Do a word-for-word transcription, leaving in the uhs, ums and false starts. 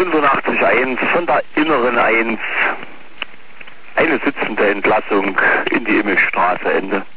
fünfundachtzig eins von der Inneren eins. Eine sitzende Entlassung in die Immelstraße, Ende.